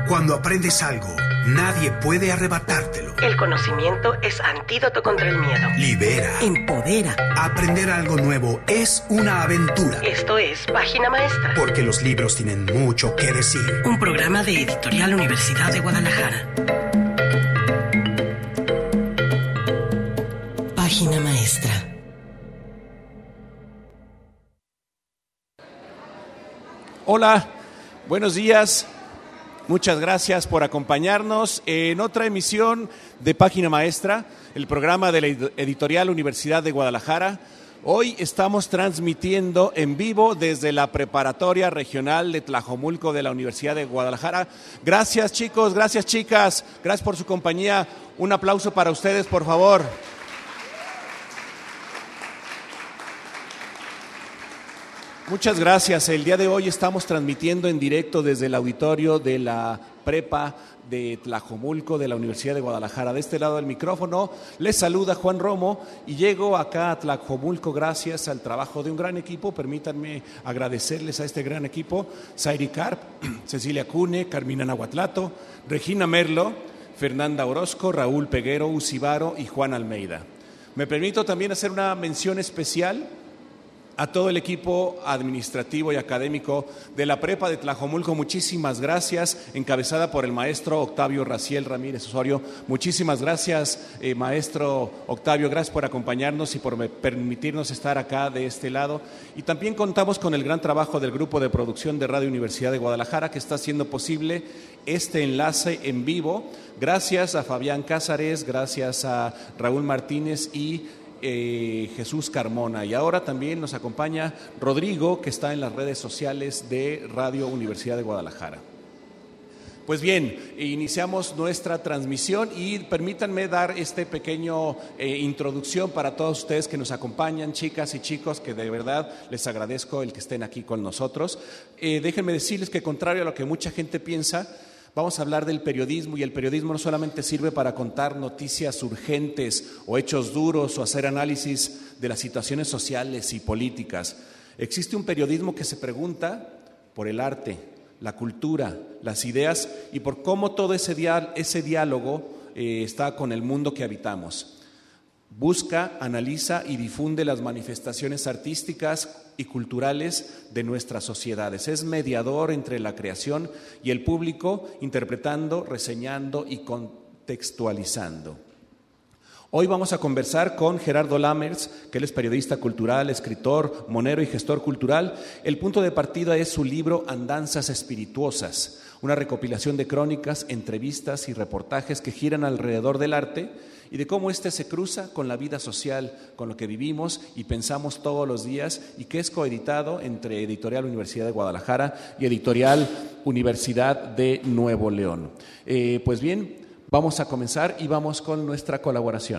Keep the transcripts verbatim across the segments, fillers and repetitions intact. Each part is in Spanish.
Cuando aprendes algo, nadie puede arrebatártelo. El conocimiento es antídoto contra el miedo. Libera. Empodera. Aprender algo nuevo es una aventura. Esto es Página Maestra. Porque los libros tienen mucho que decir. Un programa de Editorial Universidad de Guadalajara. Página Maestra. Hola, buenos días. Muchas gracias por acompañarnos en otra emisión de Página Maestra, el programa de la Editorial Universidad de Guadalajara. Hoy estamos transmitiendo en vivo desde la Preparatoria Regional de Tlajomulco de la Universidad de Guadalajara. Gracias, chicos, gracias, chicas, gracias por su compañía. Un aplauso para ustedes, por favor. Muchas gracias. El día de hoy estamos transmitiendo en directo desde el auditorio de la Prepa de Tlajomulco de la Universidad de Guadalajara. De este lado del micrófono les saluda Juan Romo y llego acá a Tlajomulco gracias al trabajo de un gran equipo. Permítanme agradecerles a este gran equipo: Zairi Carp, Cecilia Cune, Carmina Nahuatlato, Regina Merlo, Fernanda Orozco, Raúl Peguero, Ucibaro y Juan Almeida. Me permito también hacer una mención especial a todo el equipo administrativo y académico de la Prepa de Tlajomulco. Muchísimas gracias, encabezada por el maestro Octavio Raciel Ramírez Osorio. Muchísimas gracias, eh, maestro Octavio, gracias por acompañarnos y por permitirnos estar acá de este lado. Y también contamos con el gran trabajo del grupo de producción de Radio Universidad de Guadalajara, que está haciendo posible este enlace en vivo. Gracias a Fabián Cázares, gracias a Raúl Martínez y Eh, Jesús Carmona. Y ahora también nos acompaña Rodrigo, que está en las redes sociales de Radio Universidad de Guadalajara. Pues bien, iniciamos nuestra transmisión y permítanme dar este pequeño eh, introducción para todos ustedes que nos acompañan, chicas y chicos, que de verdad les agradezco el que estén aquí con nosotros. Eh, déjenme decirles que, contrario a lo que mucha gente piensa, vamos a hablar del periodismo, y el periodismo no solamente sirve para contar noticias urgentes o hechos duros o hacer análisis de las situaciones sociales y políticas. Existe un periodismo que se pregunta por el arte, la cultura, las ideas y por cómo todo ese, diá- ese diálogo eh, está con el mundo que habitamos. Busca, analiza y difunde las manifestaciones artísticas y culturales de nuestras sociedades. Es mediador entre la creación y el público, interpretando, reseñando y contextualizando. Hoy vamos a conversar con Gerardo Lammers, que él es periodista cultural, escritor, monero y gestor cultural. El punto de partida es su libro Andanzas Espirituosas, una recopilación de crónicas, entrevistas y reportajes que giran alrededor del arte y de cómo éste se cruza con la vida social, con lo que vivimos y pensamos todos los días, y que es coeditado entre Editorial Universidad de Guadalajara y Editorial Universidad de Nuevo León. Eh, pues bien, vamos a comenzar y vamos con nuestra colaboración.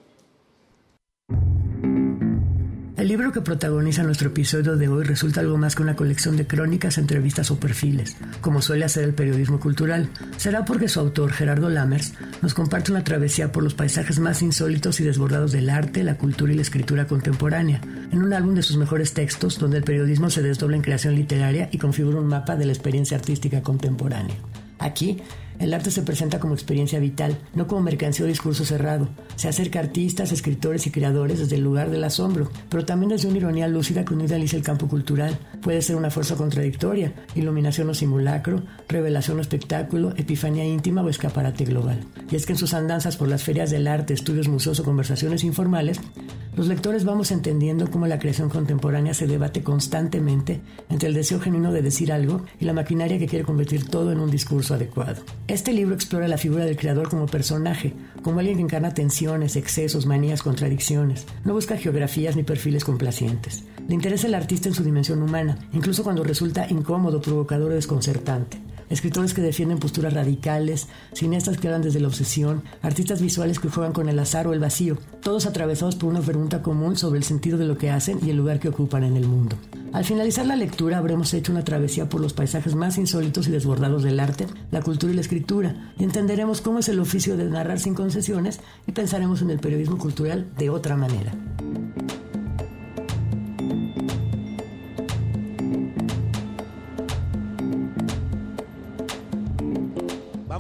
El libro que protagoniza nuestro episodio de hoy resulta algo más que una colección de crónicas, entrevistas o perfiles, como suele hacer el periodismo cultural. Será porque su autor, Gerardo Lammers, nos comparte una travesía por los paisajes más insólitos y desbordados del arte, la cultura y la escritura contemporánea, en un álbum de sus mejores textos, donde el periodismo se desdobla en creación literaria y configura un mapa de la experiencia artística contemporánea. Aquí, el arte se presenta como experiencia vital, no como mercancía o discurso cerrado. Se acerca a artistas, escritores y creadores desde el lugar del asombro, pero también desde una ironía lúcida que no idealiza el campo cultural. Puede ser una fuerza contradictoria, iluminación o simulacro, revelación o espectáculo, epifanía íntima o escaparate global. Y es que en sus andanzas por las ferias del arte, estudios, museos o conversaciones informales, los lectores vamos entendiendo cómo la creación contemporánea se debate constantemente entre el deseo genuino de decir algo y la maquinaria que quiere convertir todo en un discurso adecuado. Este libro explora la figura del creador como personaje, como alguien que encarna tensiones, excesos, manías, contradicciones. No busca geografías ni perfiles complacientes. Le interesa el artista en su dimensión humana, incluso cuando resulta incómodo, provocador o desconcertante. Escritores que defienden posturas radicales, cineastas que hablan desde la obsesión, artistas visuales que juegan con el azar o el vacío, todos atravesados por una pregunta común sobre el sentido de lo que hacen y el lugar que ocupan en el mundo. Al finalizar la lectura habremos hecho una travesía por los paisajes más insólitos y desbordados del arte, la cultura y la escritura, y entenderemos cómo es el oficio de narrar sin concesiones y pensaremos en el periodismo cultural de otra manera.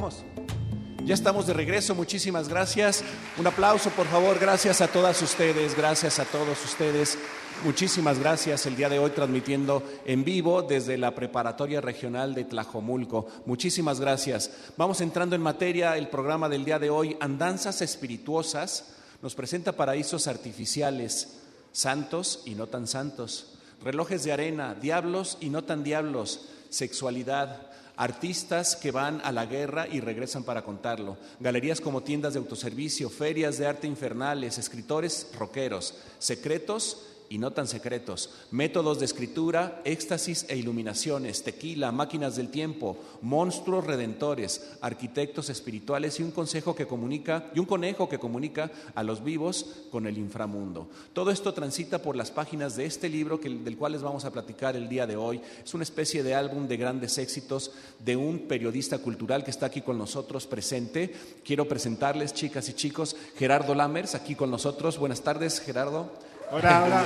estamos. Ya estamos de regreso, muchísimas gracias. Un aplauso, por favor, gracias a todas ustedes, gracias a todos ustedes. Muchísimas gracias, el día de hoy transmitiendo en vivo desde la Preparatoria Regional de Tlajomulco. Muchísimas gracias. Vamos entrando en materia, el programa del día de hoy, Andanzas Espirituosas, nos presenta paraísos artificiales, santos y no tan santos, relojes de arena, diablos y no tan diablos, sexualidad, artistas que van a la guerra y regresan para contarlo, galerías como tiendas de autoservicio, ferias de arte infernales, escritores rockeros, secretos y no tan secretos, métodos de escritura, éxtasis e iluminaciones, tequila, máquinas del tiempo, monstruos redentores, arquitectos espirituales y un consejo que comunica y un conejo que comunica a los vivos con el inframundo. Todo esto transita por las páginas de este libro que, del cual les vamos a platicar el día de hoy. Es una especie de álbum de grandes éxitos de un periodista cultural que está aquí con nosotros presente. Quiero presentarles, chicas y chicos, Gerardo Lammers, aquí con nosotros. Buenas tardes, Gerardo. Hola, hola.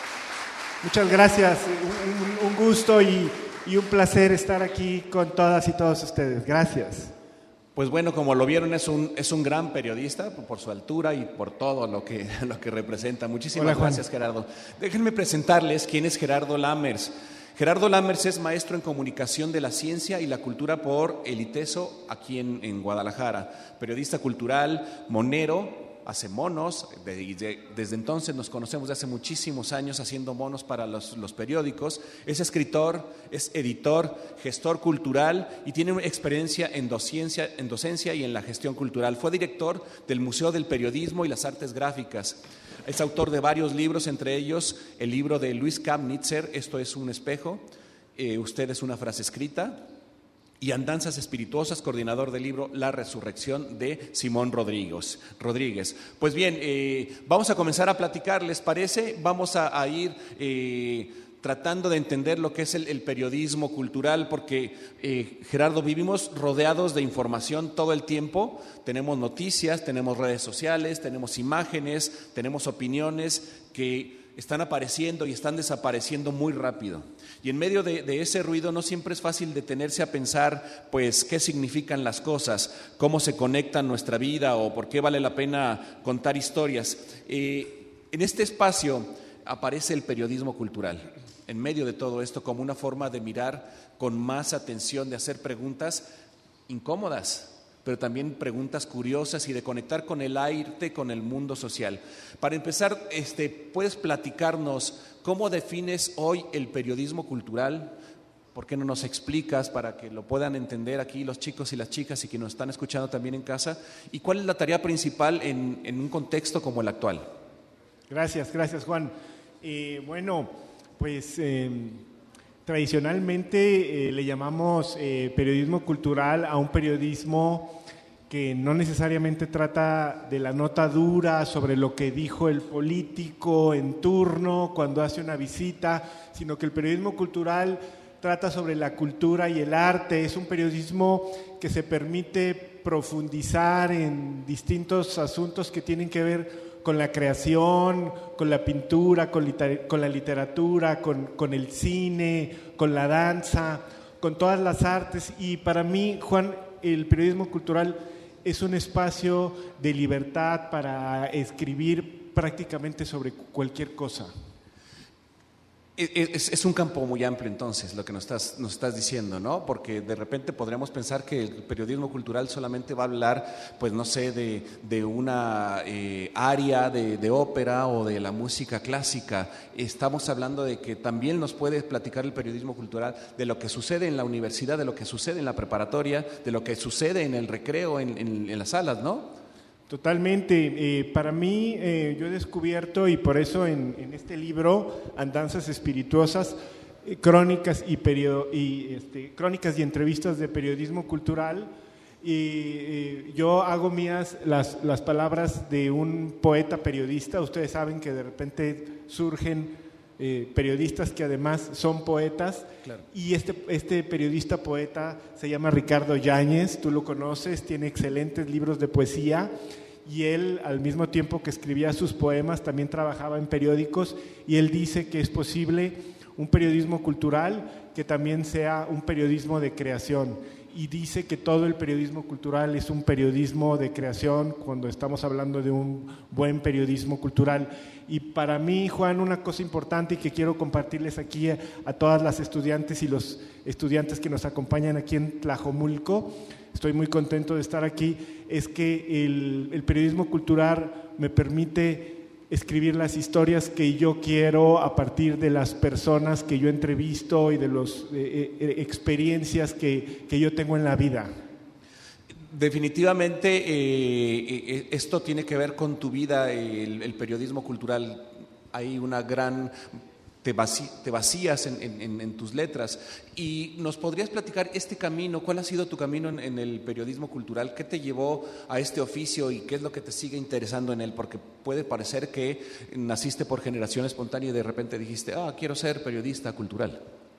Muchas gracias. Un, un gusto y, y un placer estar aquí con todas y todos ustedes. Gracias. Pues bueno, como lo vieron, es un, es un gran periodista por su altura y por todo lo que, lo que representa. Muchísimas Hola, gracias, Gerardo. Déjenme presentarles quién es Gerardo Lammers. Gerardo Lammers es maestro en comunicación de la ciencia y la cultura por el ITESO aquí en, en Guadalajara. Periodista cultural, monero. Hace monos, de, de, desde entonces nos conocemos de hace muchísimos años haciendo monos para los, los periódicos. Es escritor, es editor, gestor cultural y tiene experiencia en docencia, en docencia y en la gestión cultural. Fue director del Museo del Periodismo y las Artes Gráficas. Es autor de varios libros, entre ellos el libro de Luis Kamnitzer, Esto es un espejo, eh, Usted es una frase escrita, y Andanzas Espirituosas, coordinador del libro La Resurrección de Simón Rodríguez. Rodríguez. Pues bien, eh, vamos a comenzar a platicar, ¿les parece? Vamos a, a ir eh, tratando de entender lo que es el, el periodismo cultural, porque, eh, Gerardo, vivimos rodeados de información todo el tiempo. Tenemos noticias, tenemos redes sociales, tenemos imágenes, tenemos opiniones que están apareciendo y están desapareciendo muy rápido. Y en medio de, de ese ruido no siempre es fácil detenerse a pensar, pues, qué significan las cosas, cómo se conectan nuestra vida o por qué vale la pena contar historias. Eh, en este espacio aparece el periodismo cultural, en medio de todo esto, como una forma de mirar con más atención, de hacer preguntas incómodas, pero también preguntas curiosas y de conectar con el arte, con el mundo social. Para empezar, este, ¿puedes platicarnos cómo defines hoy el periodismo cultural? ¿Por qué no nos explicas para que lo puedan entender aquí los chicos y las chicas y que nos están escuchando también en casa? ¿Y cuál es la tarea principal en, en un contexto como el actual? Gracias, gracias, Juan. Eh, bueno, pues eh, tradicionalmente eh, le llamamos eh, periodismo cultural a un periodismo que no necesariamente trata de la nota dura sobre lo que dijo el político en turno cuando hace una visita, sino que el periodismo cultural trata sobre la cultura y el arte. Es un periodismo que se permite profundizar en distintos asuntos que tienen que ver con la creación, con la pintura, con, liter- con la literatura, con, con el cine, con la danza, con todas las artes. Y para mí, Juan, el periodismo cultural es un espacio de libertad para escribir prácticamente sobre cualquier cosa. Es, es un campo muy amplio entonces lo que nos estás, nos estás diciendo, ¿no? Porque de repente podríamos pensar que el periodismo cultural solamente va a hablar, pues no sé, de, de una eh, área de, de ópera o de la música clásica. Estamos hablando de que también nos puede platicar el periodismo cultural de lo que sucede en la universidad, de lo que sucede en la preparatoria, de lo que sucede en el recreo, en, en, en las salas, ¿no? Totalmente. Eh, para mí, eh, yo he descubierto, y por eso en, en este libro, Andanzas Espirituosas, eh, crónicas, y perio, y, este, crónicas y entrevistas de periodismo cultural, y eh, yo hago mías las, las palabras de un poeta periodista. Ustedes saben que de repente surgen eh, periodistas que además son poetas, claro. Y este, este periodista poeta se llama Ricardo Yáñez, tú lo conoces, tiene excelentes libros de poesía. Y él, al mismo tiempo que escribía sus poemas, también trabajaba en periódicos, y él dice que es posible un periodismo cultural que también sea un periodismo de creación. y dice que todo el periodismo cultural es un periodismo de creación cuando estamos hablando de un buen periodismo cultural. Y para mí, Juan, una cosa importante y que quiero compartirles aquí a, a todas las estudiantes y los estudiantes que nos acompañan aquí en Tlajomulco, estoy muy contento de estar aquí, es que el, el periodismo cultural me permite escribir las historias que yo quiero a partir de las personas que yo entrevisto y de las eh, eh, experiencias que, que yo tengo en la vida. Definitivamente eh, esto tiene que ver con tu vida, el, el periodismo cultural. Hay una gran… Te, vací, te vacías en, en, en tus letras. ¿Y nos podrías platicar este camino? ¿Cuál ha sido tu camino en, en el periodismo cultural? ¿Qué te llevó a este oficio y qué es lo que te sigue interesando en él? Porque puede parecer que naciste por generación espontánea y de repente dijiste, ah, quiero ser periodista cultural.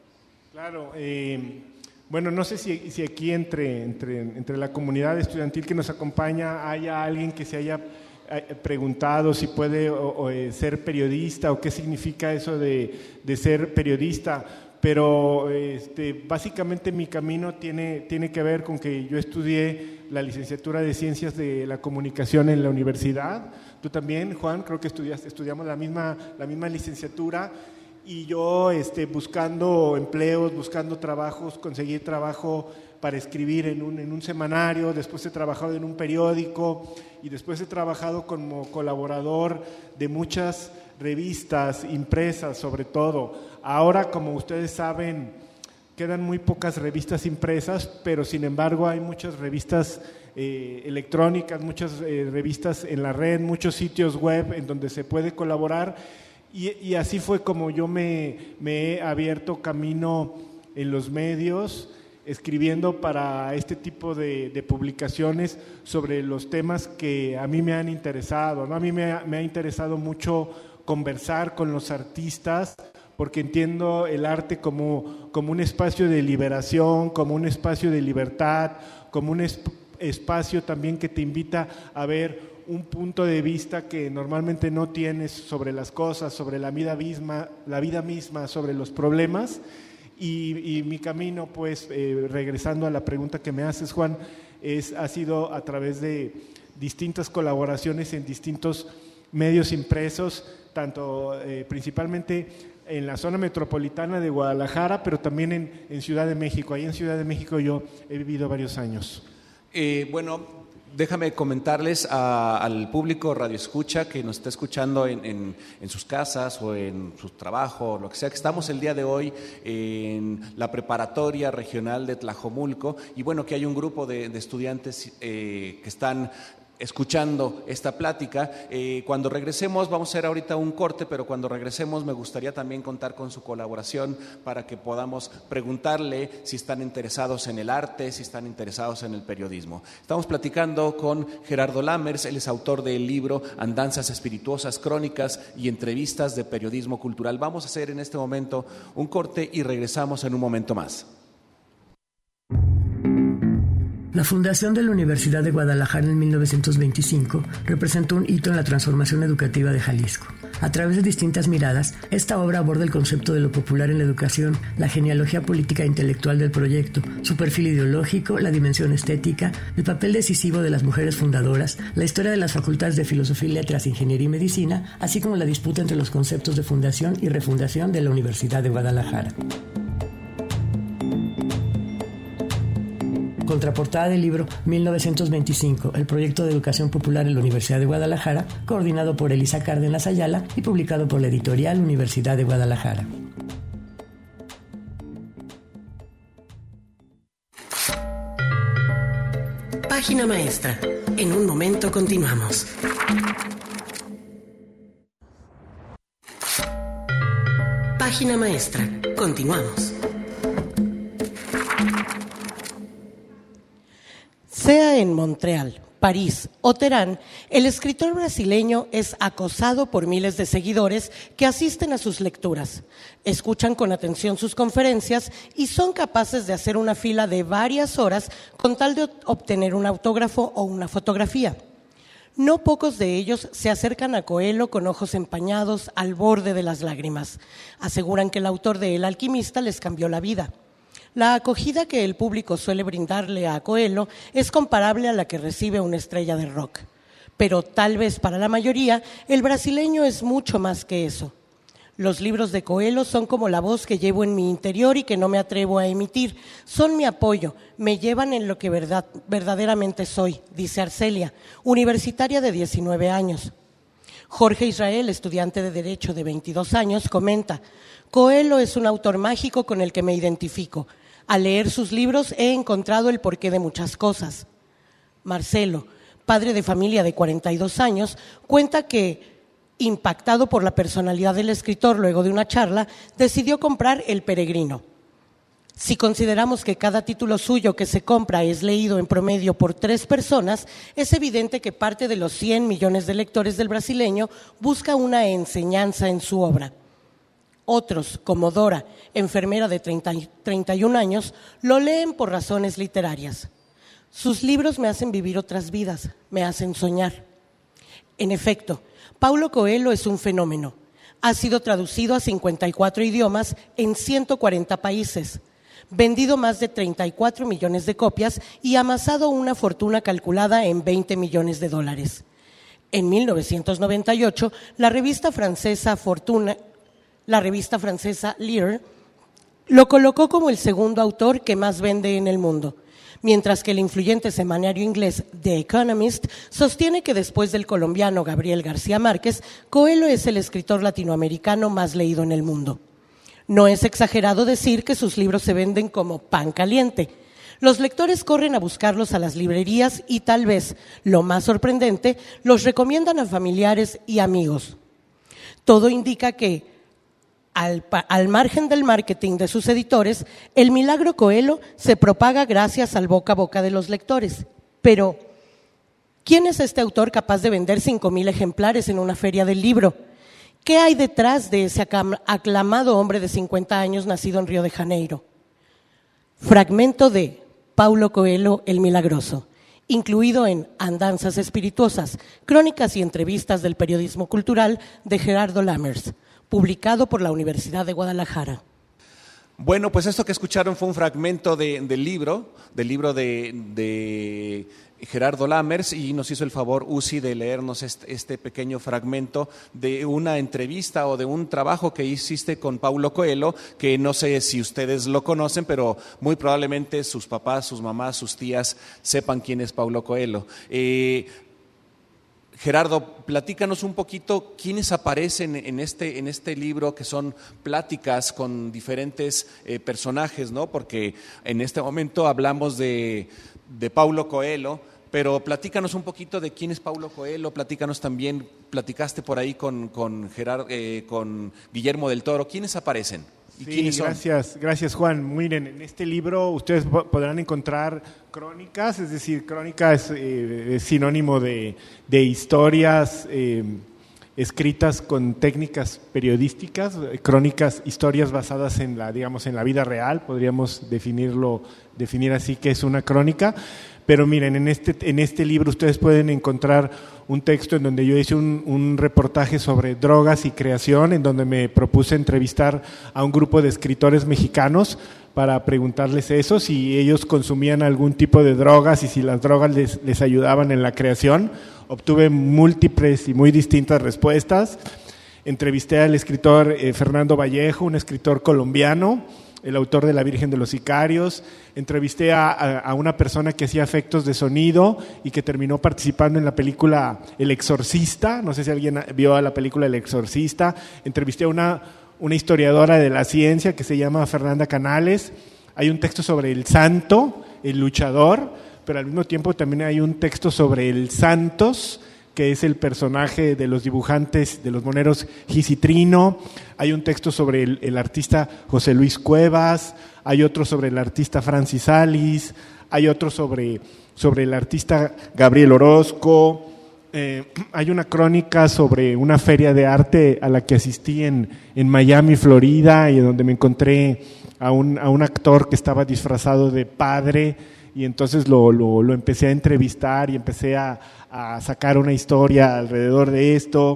Claro, eh, bueno, no sé si, si aquí entre, entre, entre la comunidad estudiantil que nos acompaña haya alguien que se haya preguntado si puede o, o, eh, ser periodista o qué significa eso de, de ser periodista, pero este, básicamente mi camino tiene, tiene que ver con que yo estudié la licenciatura de Ciencias de la Comunicación en la universidad. Tú también, Juan, creo que estudiaste, estudiamos la misma, la misma licenciatura, y yo este, buscando empleos, buscando trabajos, conseguí trabajo para escribir en un, en un semanario, después he trabajado en un periódico y después he trabajado como colaborador de muchas revistas impresas, sobre todo. Ahora, como ustedes saben, quedan muy pocas revistas impresas, pero sin embargo hay muchas revistas eh, electrónicas, muchas eh, revistas en la red, muchos sitios web en donde se puede colaborar, y, y así fue como yo me, me he abierto camino en los medios, escribiendo para este tipo de, de publicaciones sobre los temas que a mí me han interesado, ¿no? A mí me ha, me ha interesado mucho conversar con los artistas, porque entiendo el arte como, como un espacio de liberación, como un espacio de libertad, como un esp- espacio también que te invita a ver un punto de vista que normalmente no tienes sobre las cosas, sobre la vida misma, la vida misma, sobre los problemas. Y, y mi camino, pues, eh, regresando a la pregunta que me haces, Juan, es, ha sido a través de distintas colaboraciones en distintos medios impresos, tanto eh, principalmente en la zona metropolitana de Guadalajara, pero también en, en Ciudad de México. Ahí en Ciudad de México yo he vivido varios años. Eh, bueno… Déjame comentarles a, al público radioescucha que nos está escuchando en, en, en sus casas o en su trabajo, lo que sea, que estamos el día de hoy en la preparatoria regional de Tlajomulco, y bueno, que hay un grupo de, de estudiantes eh, que están escuchando esta plática. Eh, cuando regresemos, vamos a hacer ahorita un corte, pero cuando regresemos me gustaría también contar con su colaboración para que podamos preguntarle si están interesados en el arte, si están interesados en el periodismo. Estamos platicando con Gerardo Lammers, él es autor del libro Andanzas Espirituosas, Crónicas y Entrevistas de Periodismo Cultural. Vamos a hacer en este momento un corte y regresamos en un momento más. La fundación de la Universidad de Guadalajara en mil novecientos veinticinco representó un hito en la transformación educativa de Jalisco. A través de distintas miradas, esta obra aborda el concepto de lo popular en la educación, la genealogía política e intelectual del proyecto, su perfil ideológico, la dimensión estética, el papel decisivo de las mujeres fundadoras, la historia de las facultades de Filosofía y Letras, Ingeniería y Medicina, así como la disputa entre los conceptos de fundación y refundación de la Universidad de Guadalajara. Contraportada del libro mil novecientos veinticinco, el proyecto de educación popular en la Universidad de Guadalajara, coordinado por Elisa Cárdenas Ayala y publicado por la editorial Universidad de Guadalajara. Página maestra. En un momento continuamos. Página maestra. Continuamos. Sea en Montreal, París o Teherán, el escritor brasileño es acosado por miles de seguidores que asisten a sus lecturas, escuchan con atención sus conferencias y son capaces de hacer una fila de varias horas con tal de obtener un autógrafo o una fotografía. No pocos de ellos se acercan a Coelho con ojos empañados al borde de las lágrimas. Aseguran que el autor de El alquimista les cambió la vida. La acogida que el público suele brindarle a Coelho es comparable a la que recibe una estrella de rock. Pero tal vez para la mayoría, el brasileño es mucho más que eso. Los libros de Coelho son como la voz que llevo en mi interior y que no me atrevo a emitir. Son mi apoyo, me llevan en lo que verdad, verdaderamente soy, dice Arcelia, universitaria de diecinueve años. Jorge Israel, estudiante de Derecho de veintidós años, comenta: Coelho es un autor mágico con el que me identifico. Al leer sus libros he encontrado el porqué de muchas cosas. Marcelo, padre de familia de cuarenta y dos años, cuenta que, impactado por la personalidad del escritor luego de una charla, decidió comprar El Peregrino. Si consideramos que cada título suyo que se compra es leído en promedio por tres personas, es evidente que parte de los cien millones de lectores del brasileño busca una enseñanza en su obra. Otros, como Dora, enfermera de treinta y un años, lo leen por razones literarias. Sus libros me hacen vivir otras vidas, me hacen soñar. En efecto, Paulo Coelho es un fenómeno. Ha sido traducido a cincuenta y cuatro idiomas en ciento cuarenta países, vendido más de treinta y cuatro millones de copias y amasado una fortuna calculada en veinte millones de dólares. En mil novecientos noventa y ocho, la revista francesa Fortuna, la revista francesa Lire, lo colocó como el segundo autor que más vende en el mundo, mientras que el influyente semanario inglés The Economist sostiene que después del colombiano Gabriel García Márquez, Coelho es el escritor latinoamericano más leído en el mundo. No es exagerado decir que sus libros se venden como pan caliente. Los lectores corren a buscarlos a las librerías y tal vez, lo más sorprendente, los recomiendan a familiares y amigos. Todo indica que, Al, al margen del marketing de sus editores, el milagro Coelho se propaga gracias al boca a boca de los lectores. Pero, ¿quién es este autor capaz de vender cinco mil ejemplares en una feria del libro? ¿Qué hay detrás de ese aclamado hombre de cincuenta años nacido en Río de Janeiro? Fragmento de Paulo Coelho, el Milagroso, incluido en Andanzas Espirituosas, Crónicas y Entrevistas del Periodismo Cultural de Gerardo Lammers, publicado por la Universidad de Guadalajara. Bueno, pues esto que escucharon fue un fragmento de, del libro, del libro de, de Gerardo Lammers, y nos hizo el favor Uzi de leernos este, este pequeño fragmento de una entrevista o de un trabajo que hiciste con Paulo Coelho, que no sé si ustedes lo conocen, pero muy probablemente sus papás, sus mamás, sus tías sepan quién es Paulo Coelho. Eh, Gerardo, platícanos un poquito quiénes aparecen en este, en este libro, que son pláticas con diferentes eh, personajes, ¿no? Porque en este momento hablamos de, de Paulo Coelho, pero platícanos un poquito de quién es Paulo Coelho, platícanos también, platicaste por ahí con, con, Gerard, eh, con Guillermo del Toro, ¿quiénes aparecen? ¿Y sí, quiénes son? Gracias, gracias Juan. Miren, en este libro ustedes podrán encontrar crónicas, es decir, crónica es, eh, es sinónimo de, de historias eh, escritas con técnicas periodísticas, crónicas, historias basadas en la, digamos, en la vida real, podríamos definirlo, definir así que es una crónica. Pero miren, en este, en este libro ustedes pueden encontrar un texto en donde yo hice un, un reportaje sobre drogas y creación, en donde me propuse entrevistar a un grupo de escritores mexicanos para preguntarles eso, si ellos consumían algún tipo de drogas y si las drogas les, les ayudaban en la creación. Obtuve múltiples y muy distintas respuestas. Entrevisté al escritor eh, Fernando Vallejo, un escritor colombiano, el autor de La Virgen de los Sicarios. Entrevisté a, a, a una persona que hacía efectos de sonido y que terminó participando en la película El Exorcista. No sé si alguien vio la película El Exorcista. Entrevisté a una, una historiadora de la ciencia que se llama Fernanda Canales. Hay un texto sobre el santo, el luchador, pero al mismo tiempo también hay un texto sobre el Santos, que es el personaje de los dibujantes, de los moneros Gisitrino. Hay un texto sobre el, el artista José Luis Cuevas, hay otro sobre el artista Francis Salis, hay otro sobre, sobre el artista Gabriel Orozco. Eh, hay una crónica sobre una feria de arte a la que asistí en, en Miami, Florida, y donde me encontré a un, a un actor que estaba disfrazado de padre, y entonces lo, lo, lo empecé a entrevistar y empecé a, a sacar una historia alrededor de esto.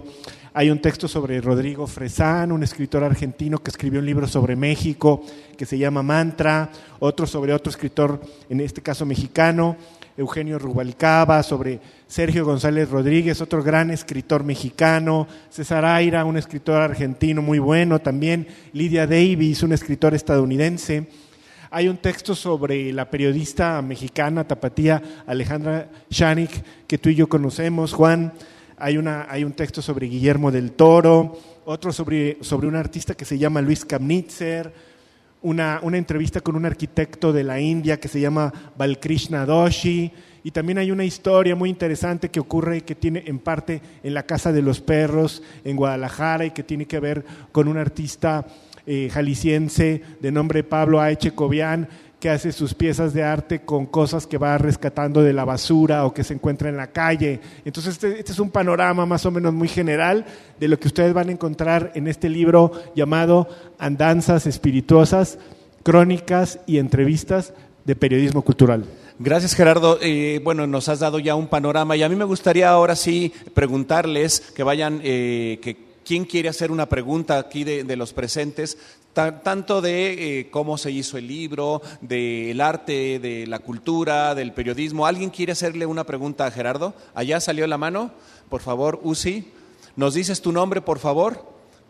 Hay un texto sobre Rodrigo Fresán, un escritor argentino que escribió un libro sobre México que se llama Mantra, otro sobre otro escritor, en este caso mexicano, Eugenio Rubalcaba, sobre Sergio González Rodríguez, otro gran escritor mexicano, César Aira, un escritor argentino muy bueno también, Lydia Davis, un escritor estadounidense. Hay un texto sobre la periodista mexicana tapatía Alejandra Shanik, que tú y yo conocemos, Juan. Hay, una, hay un texto sobre Guillermo del Toro, otro sobre, sobre un artista que se llama Luis Kamnitzer, una, una entrevista con un arquitecto de la India que se llama Balkrishna Doshi, y también hay una historia muy interesante que ocurre, que tiene en parte en la Casa de los Perros en Guadalajara y que tiene que ver con un artista eh, jalisciense de nombre Pablo H. Cobian, que hace sus piezas de arte con cosas que va rescatando de la basura o que se encuentra en la calle. Entonces este, este es un panorama más o menos muy general de lo que ustedes van a encontrar en este libro llamado Andanzas Espirituosas, Crónicas y Entrevistas de Periodismo Cultural. Gracias, Gerardo. Eh, bueno, nos has dado ya un panorama y a mí me gustaría ahora sí preguntarles que vayan, eh, que quién quiere hacer una pregunta aquí de, de los presentes, ta, tanto de eh, cómo se hizo el libro, del arte, de la cultura, del periodismo. ¿Alguien quiere hacerle una pregunta a Gerardo? Allá salió la mano. Por favor, Uzi, ¿nos dices tu nombre, por favor?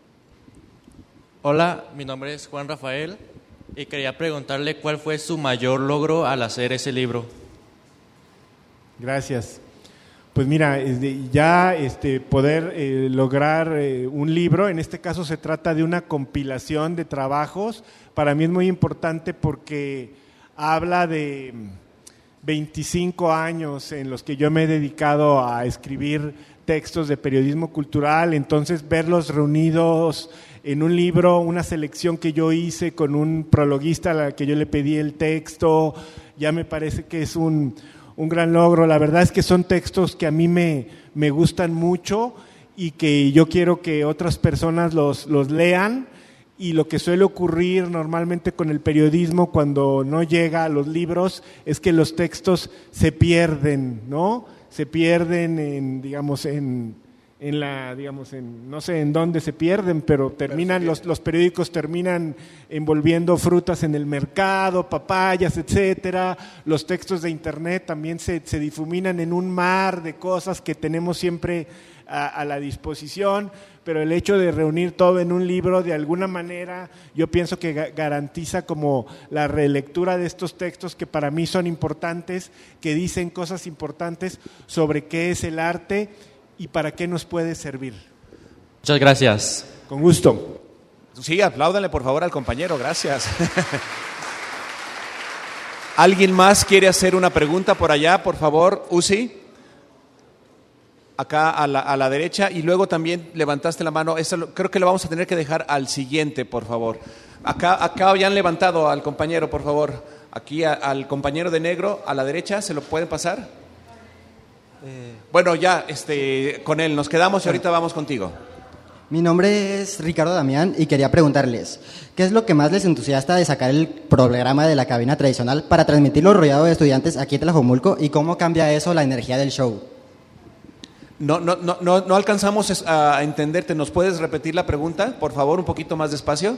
Hola, mi nombre es Juan Rafael y quería preguntarle cuál fue su mayor logro al hacer ese libro. Gracias. Pues mira, ya este, poder eh, lograr eh, un libro, en este caso se trata de una compilación de trabajos, para mí es muy importante porque habla de veinticinco años en los que yo me he dedicado a escribir textos de periodismo cultural, entonces verlos reunidos en un libro, una selección que yo hice con un prologuista a la que yo le pedí el texto, ya me parece que es un... un gran logro. La verdad es que son textos que a mí me, me gustan mucho y que yo quiero que otras personas los, los lean, y lo que suele ocurrir normalmente con el periodismo cuando no llega a los libros es que los textos se pierden, ¿no? Se pierden en, digamos, en, en la, digamos, en, no sé en dónde se pierden, pero terminan, los, los periódicos terminan envolviendo frutas en el mercado, papayas, etcétera. Los textos de internet también se, se difuminan en un mar de cosas que tenemos siempre a, a la disposición, pero el hecho de reunir todo en un libro, de alguna manera, yo pienso que ga- garantiza como la relectura de estos textos que para mí son importantes, que dicen cosas importantes sobre qué es el arte y para qué nos puede servir. Muchas gracias. Con gusto. Sí, apláudanle por favor al compañero, gracias. ¿Alguien más quiere hacer una pregunta por allá, por favor? Uzi, acá a la, a la derecha, y luego también levantaste la mano. Eso lo, creo que lo vamos a tener que dejar al siguiente, por favor. Acá, acá ya han levantado al compañero, por favor. Aquí a, al compañero de negro, a la derecha, ¿se lo pueden pasar? Eh... Bueno, ya, este, con él nos quedamos y ahorita vamos contigo. Mi nombre es Ricardo Damián y quería preguntarles, ¿qué es lo que más les entusiasta de sacar el programa de la cabina tradicional para transmitirlo rodeado de estudiantes aquí en Tlajomulco, y cómo cambia eso la energía del show? No, no, no, no, no alcanzamos a entenderte. ¿Nos puedes repetir la pregunta, por favor, un poquito más despacio?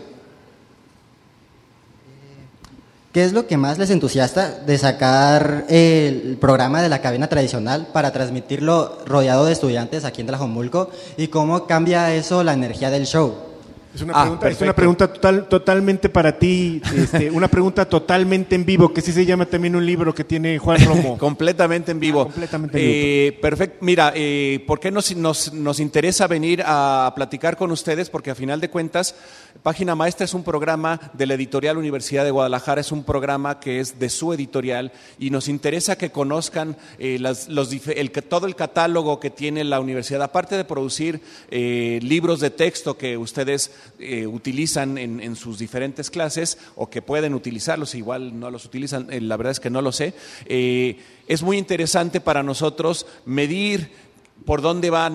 ¿Qué es lo que más les entusiasta de sacar el programa de la cabina tradicional para transmitirlo rodeado de estudiantes aquí en Tlajomulco, y cómo cambia eso la energía del show? Es una Ah, pregunta, es una pregunta total, totalmente para ti, este, una pregunta totalmente en vivo, que sí se llama también un libro que tiene Juan Romo. Completamente en vivo. Ah, completamente en vivo. Eh, perfecto. Mira, eh, ¿por qué nos, nos, nos interesa venir a platicar con ustedes? Porque a final de cuentas, Página Maestra es un programa de la editorial Universidad de Guadalajara, es un programa que es de su editorial, y nos interesa que conozcan eh, las, los, el, todo el catálogo que tiene la universidad, aparte de producir eh, libros de texto que ustedes Eh, utilizan en, en sus diferentes clases, o que pueden utilizarlos, igual no los utilizan, eh, la verdad es que no lo sé. Eh, es muy interesante para nosotros medir por dónde van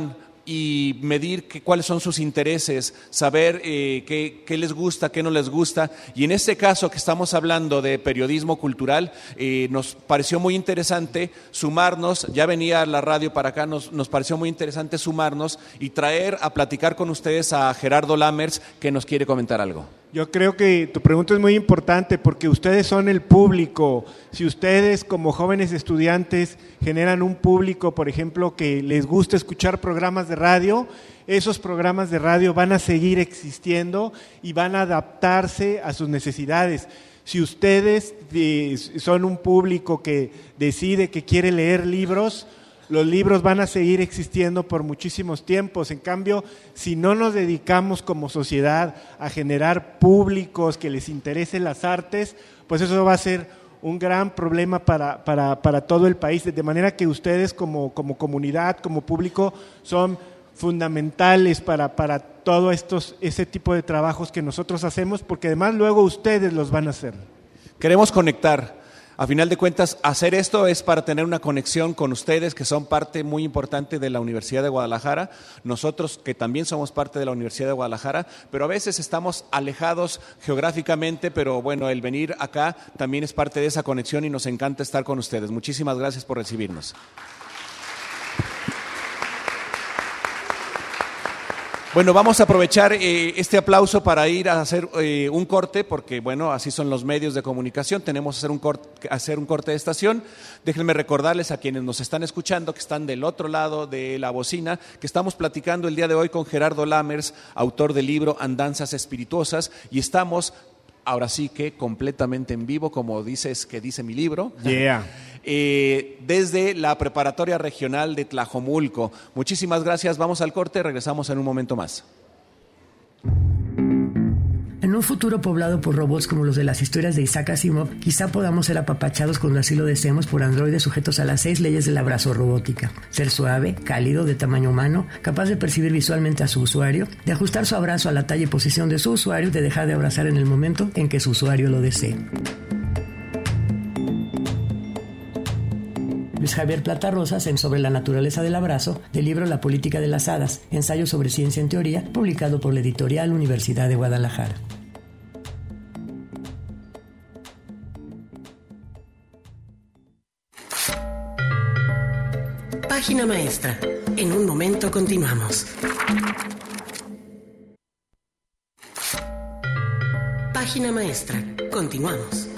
y medir que, cuáles son sus intereses, saber eh, qué, qué les gusta, qué no les gusta. Y en este caso que estamos hablando de periodismo cultural, eh, nos pareció muy interesante sumarnos, ya venía la radio para acá, nos, nos pareció muy interesante sumarnos y traer a platicar con ustedes a Gerardo Lammers, que nos quiere comentar algo. Yo creo que tu pregunta es muy importante porque ustedes son el público. Si ustedes como jóvenes estudiantes generan un público, por ejemplo, que les gusta escuchar programas de radio, esos programas de radio van a seguir existiendo y van a adaptarse a sus necesidades. Si ustedes eh, son un público que decide que quiere leer libros, los libros van a seguir existiendo por muchísimos tiempos. En cambio, si no nos dedicamos como sociedad a generar públicos que les interesen las artes, pues eso va a ser un gran problema para, para, para todo el país. De manera que ustedes como, como comunidad, como público, son fundamentales para, para todo estos, ese tipo de trabajos que nosotros hacemos, porque además luego ustedes los van a hacer. Queremos conectar. A final de cuentas, hacer esto es para tener una conexión con ustedes, que son parte muy importante de la Universidad de Guadalajara, nosotros que también somos parte de la Universidad de Guadalajara, pero a veces estamos alejados geográficamente, pero bueno, el venir acá también es parte de esa conexión y nos encanta estar con ustedes. Muchísimas gracias por recibirnos. Bueno, vamos a aprovechar eh, este aplauso para ir a hacer eh, un corte, porque bueno, así son los medios de comunicación, tenemos que hacer un corte, hacer un corte de estación. Déjenme recordarles a quienes nos están escuchando, que están del otro lado de la bocina, que estamos platicando el día de hoy con Gerardo Lammers, autor del libro Andanzas Espirituosas, y estamos ahora sí que completamente en vivo, como dices que dice mi libro. Yeah. Eh, desde la Preparatoria Regional de Tlajomulco. Muchísimas gracias, vamos al corte, regresamos en un momento más. En un futuro poblado por robots como los de las historias de Isaac Asimov, quizá podamos ser apapachados cuando así lo deseemos por androides sujetos a las seis leyes de la abrazorrobótica. Ser suave, cálido, de tamaño humano, capaz de percibir visualmente a su usuario, de ajustar su abrazo a la talla y posición de su usuario y de dejar de abrazar en el momento en que su usuario lo desee. Luis Javier Plata Rosas en Sobre la naturaleza del abrazo, del libro La política de las hadas, ensayo sobre ciencia en teoría, publicado por la editorial Universidad de Guadalajara. Página maestra. En un momento continuamos. Página maestra. Continuamos.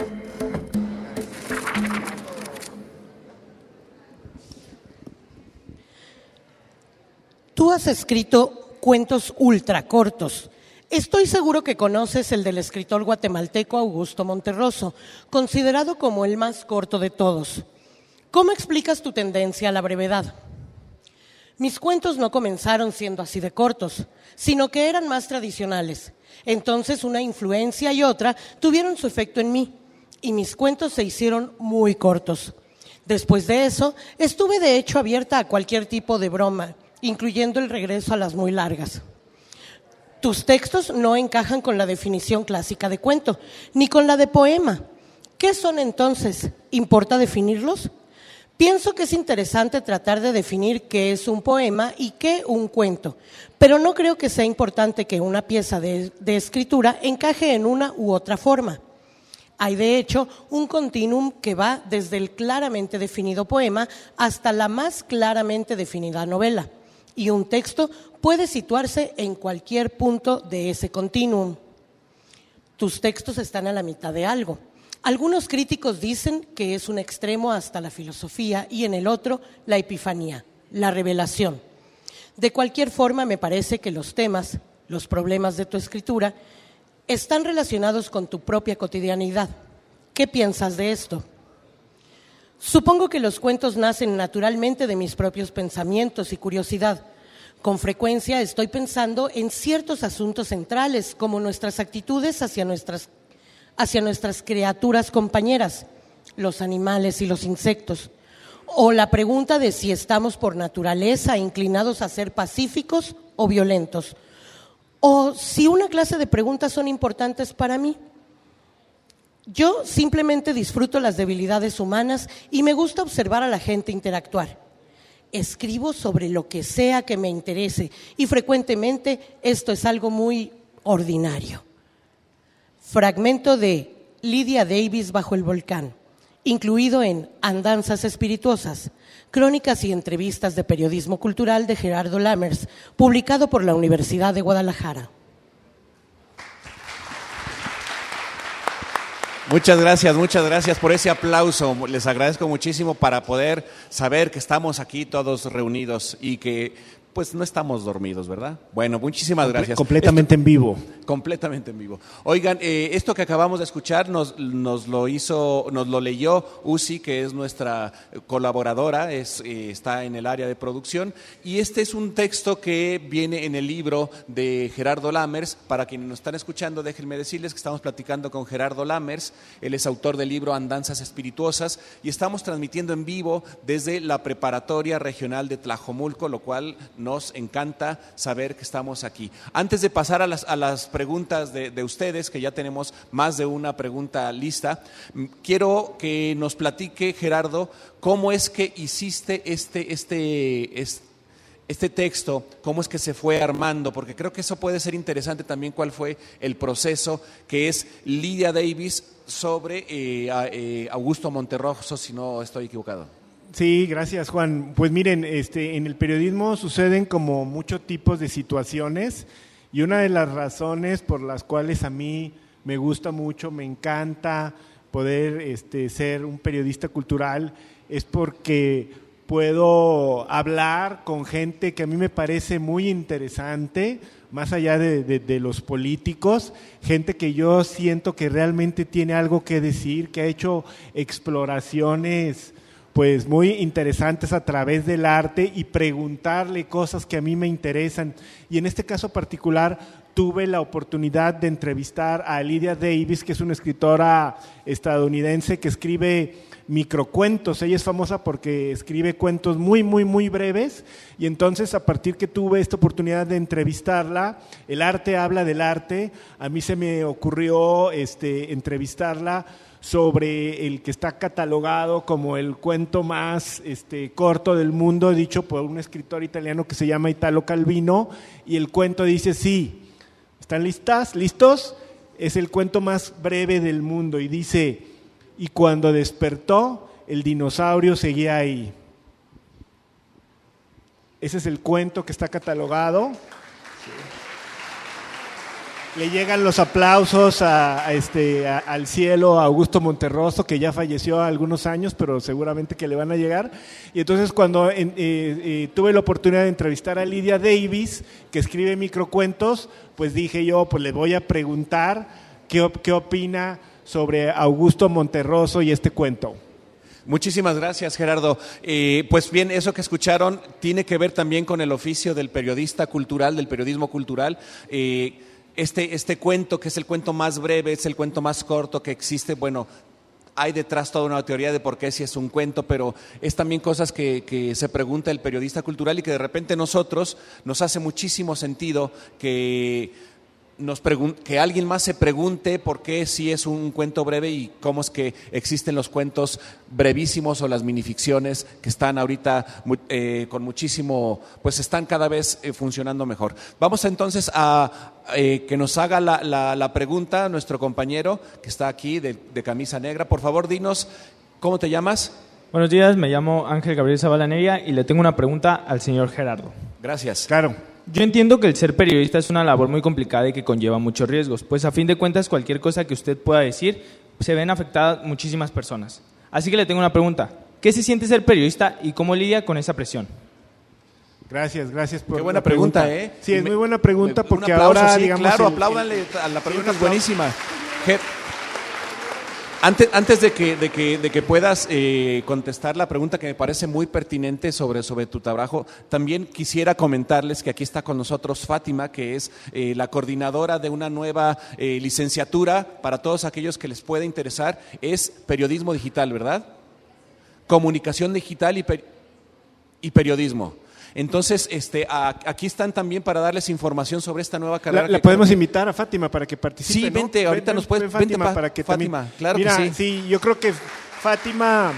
Tú has escrito cuentos ultracortos. Estoy seguro que conoces el del escritor guatemalteco Augusto Monterroso, considerado como el más corto de todos. ¿Cómo explicas tu tendencia a la brevedad? Mis cuentos no comenzaron siendo así de cortos, sino que eran más tradicionales. Entonces una influencia y otra tuvieron su efecto en mí, y mis cuentos se hicieron muy cortos. Después de eso, estuve de hecho abierta a cualquier tipo de broma, incluyendo el regreso a las muy largas. Tus textos no encajan con la definición clásica de cuento, ni con la de poema. ¿Qué son entonces? ¿Importa definirlos? Pienso que es interesante tratar de definir qué es un poema y qué un cuento, pero no creo que sea importante que una pieza de, de escritura encaje en una u otra forma. Hay, de hecho, un continuum que va desde el claramente definido poema hasta la más claramente definida novela. Y un texto puede situarse en cualquier punto de ese continuum. Tus textos están a la mitad de algo. Algunos críticos dicen que es un extremo hasta la filosofía y en el otro la epifanía, la revelación. De cualquier forma, me parece que los temas, los problemas de tu escritura, están relacionados con tu propia cotidianidad. ¿Qué piensas de esto? Supongo que los cuentos nacen naturalmente de mis propios pensamientos y curiosidad. Con frecuencia estoy pensando en ciertos asuntos centrales, como nuestras actitudes hacia nuestras, hacia nuestras criaturas compañeras, los animales y los insectos, o la pregunta de si estamos por naturaleza inclinados a ser pacíficos o violentos, o si una clase de preguntas son importantes para mí. Yo simplemente disfruto las debilidades humanas y me gusta observar a la gente interactuar. escribo sobre lo que sea que me interese y frecuentemente esto es algo muy ordinario. Fragmento de Lydia Davis bajo el volcán, incluido en Andanzas espirituosas, crónicas y entrevistas de periodismo cultural de Gerardo Lammers, publicado por la Universidad de Guadalajara. Muchas gracias, muchas gracias por ese aplauso. Les agradezco muchísimo para poder saber que estamos aquí todos reunidos y que pues no estamos dormidos, ¿verdad? Bueno, muchísimas Comple- gracias. Completamente Esto, en vivo. Completamente en vivo. Oigan, eh, esto que acabamos de escuchar nos, nos lo hizo, nos lo leyó Uzi, que es nuestra colaboradora, es, eh, está en el área de producción, y este es un texto que viene en el libro de Gerardo Lammers. Para quienes nos están escuchando, déjenme decirles que estamos platicando con Gerardo Lammers. Él es autor del libro Andanzas espirituosas y estamos transmitiendo en vivo desde la Preparatoria Regional de Tlajomulco, lo cual nos encanta saber que estamos aquí. Antes de pasar a las, a las preguntas de, de ustedes, que ya tenemos más de una pregunta lista, quiero que nos platique, Gerardo, cómo es que hiciste este, este, este, este texto, cómo es que se fue armando, porque creo que eso puede ser interesante también, cuál fue el proceso, que es Lydia Davis sobre eh, a, eh, Augusto Monterroso, si no estoy equivocado. Sí, gracias, Juan. Pues miren, este, en el periodismo suceden como muchos tipos de situaciones y una de las razones por las cuales a mí me gusta mucho, me encanta poder este, ser un periodista cultural es porque puedo hablar con gente que a mí me parece muy interesante, más allá de, de, de los políticos, gente que yo siento que realmente tiene algo que decir, que ha hecho exploraciones pues muy interesantes a través del arte y preguntarle cosas que a mí me interesan. Y en este caso particular tuve la oportunidad de entrevistar a Lydia Davis, que es una escritora estadounidense que escribe microcuentos. Ella es famosa porque escribe cuentos muy, muy, muy breves, y entonces a partir que tuve esta oportunidad de entrevistarla, el arte habla del arte, a mí se me ocurrió este, entrevistarla sobre el que está catalogado como el cuento más este, corto del mundo, dicho por un escritor italiano que se llama Italo Calvino, y el cuento dice, sí, ¿están listas? ¿Listos? Es el cuento más breve del mundo, y dice, y cuando despertó, el dinosaurio seguía ahí. Ese es el cuento que está catalogado. Le llegan los aplausos a, a este, a, al cielo a Augusto Monterroso, que ya falleció hace algunos años, pero seguramente que le van a llegar. Y entonces cuando en, eh, eh, tuve la oportunidad de entrevistar a Lydia Davis, que escribe microcuentos, pues dije yo, pues le voy a preguntar qué, qué opina sobre Augusto Monterroso y este cuento. Muchísimas gracias, Gerardo. Eh, pues bien, eso que escucharon tiene que ver también con el oficio del periodista cultural, del periodismo cultural. Eh, Este, este cuento, que es el cuento más breve, es el cuento más corto que existe, bueno, hay detrás toda una teoría de por qué si es un cuento, pero es también cosas que, que se pregunta el periodista cultural y que de repente nosotros nos hace muchísimo sentido que, nos pregun- que alguien más se pregunte por qué si es un cuento breve y cómo es que existen los cuentos brevísimos o las minificciones que están ahorita eh, con muchísimo, pues están cada vez eh, funcionando mejor. Vamos entonces a eh, que nos haga la, la, la pregunta nuestro compañero que está aquí de, de camisa negra. Por favor, dinos, ¿cómo te llamas? Buenos días, me llamo Ángel Gabriel Zabalaneria y le tengo una pregunta al señor Gerardo. Gracias. Claro. Yo entiendo que el ser periodista es una labor muy complicada y que conlleva muchos riesgos, pues a fin de cuentas cualquier cosa que usted pueda decir se ven afectadas muchísimas personas. Así que le tengo una pregunta. ¿Qué se siente ser periodista y cómo lidia con esa presión? Gracias, gracias por Qué buena la pregunta. pregunta, ¿eh? Sí, es muy buena pregunta porque Un aplauso, ahora, sí, digamos... claro, el- apláudanle el- a la pregunta, sí, un es aplauso. buenísima. Ger- Antes, antes de que, de que, de que puedas eh, contestar la pregunta que me parece muy pertinente sobre, sobre tu trabajo, también quisiera comentarles que aquí está con nosotros Fátima, que es eh, la coordinadora de una nueva eh, licenciatura para todos aquellos que les pueda interesar, es periodismo digital, ¿verdad? Comunicación digital y, per- y periodismo. Entonces, este, a, aquí están también para darles información sobre esta nueva carrera. La, la que podemos creo que- invitar a Fátima para que participe, Sí, ¿no? vente, ahorita nos puedes- Fátima, vente pa- para que Fátima, también- claro que Mira, sí. sí, yo creo que Fátima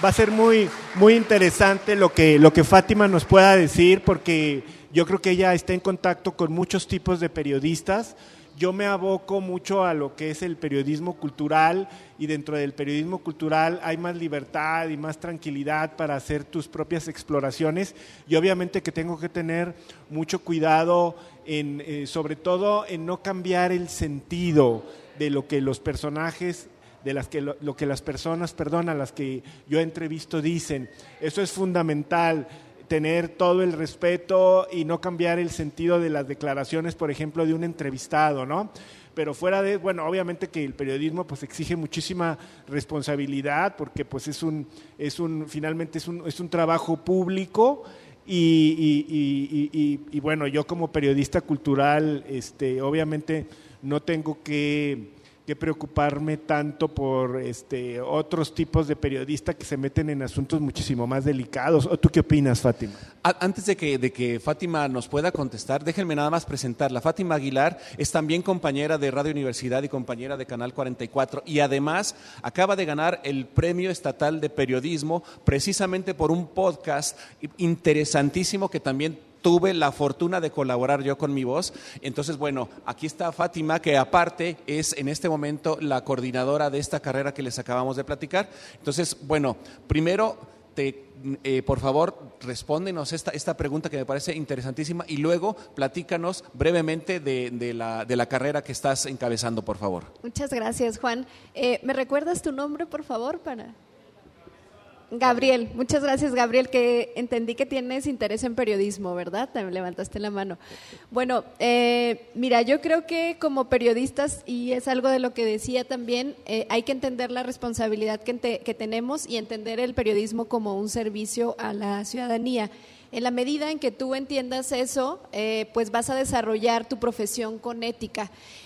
va a ser muy, muy interesante lo que, lo que Fátima nos pueda decir, porque yo creo que ella está en contacto con muchos tipos de periodistas. Yo me aboco mucho a lo que es el periodismo cultural, y dentro del periodismo cultural hay más libertad y más tranquilidad para hacer tus propias exploraciones, y obviamente que tengo que tener mucho cuidado en, eh, sobre todo en no cambiar el sentido de lo que los personajes, de las que lo, lo que las personas, perdón, a las que yo entrevisto dicen. Eso es fundamental, tener todo el respeto y no cambiar el sentido de las declaraciones, por ejemplo, de un entrevistado, ¿no? Pero fuera de, bueno, obviamente que el periodismo pues exige muchísima responsabilidad, porque pues es un, es un, finalmente es un, es un trabajo público, y, y, y, y, y bueno, yo como periodista cultural, este, obviamente no tengo que que preocuparme tanto por este, otros tipos de periodistas que se meten en asuntos muchísimo más delicados. ¿O tú qué opinas, Fátima? Antes de que, de que Fátima nos pueda contestar, déjenme nada más presentarla. Fátima Aguilar es también compañera de Radio Universidad y compañera de Canal cuarenta y cuatro, y además acaba de ganar el Premio Estatal de Periodismo precisamente por un podcast interesantísimo que también tuve la fortuna de colaborar yo con Mi Voz. Entonces, bueno, aquí está Fátima, que aparte es en este momento la coordinadora de esta carrera que les acabamos de platicar. Entonces, bueno, primero, te, eh, por favor, respóndenos esta, esta pregunta que me parece interesantísima, y luego platícanos brevemente de, de, la, de la carrera que estás encabezando, por favor. Muchas gracias, Juan. Eh, ¿Me recuerdas tu nombre, por favor, para...? Gabriel, muchas gracias, Gabriel, que entendí que tienes interés en periodismo, ¿verdad? Te levantaste la mano. Bueno, eh, mira, yo creo que como periodistas, y es algo de lo que decía también, eh, hay que entender la responsabilidad que, te, que tenemos y entender el periodismo como un servicio a la ciudadanía. En la medida en que tú entiendas eso, eh, pues vas a desarrollar tu profesión con ética.